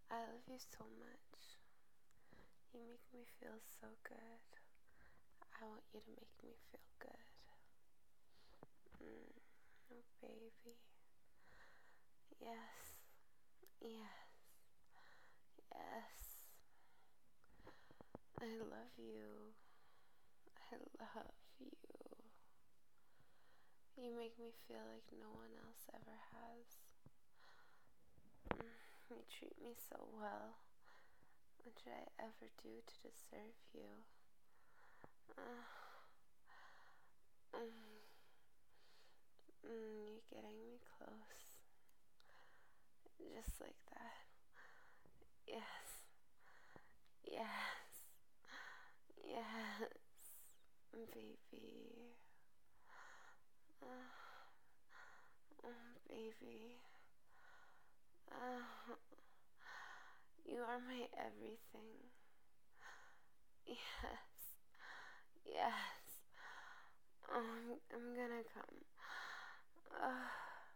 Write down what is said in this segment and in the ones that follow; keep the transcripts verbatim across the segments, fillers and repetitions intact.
I love you so much. You make me feel so good. I want you to make me feel good. Mm, oh, baby. Yes. Yes. Yes. I love you. I love you. You make me feel like no one else ever has. Mm, you treat me so well. What should I ever do to deserve you? Uh, mm, mm, you're getting me close. Just like that. Yes. Yes. Yes. Baby. Uh, oh, baby. Uh, you are my everything. Yes. Yes. Um, I'm gonna come. Uh,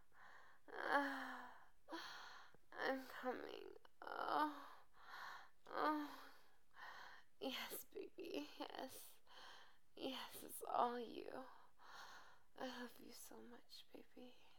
uh, I'm coming. Oh. Oh. Yes, baby. Yes. Yes, it's all you. I love you so much, baby.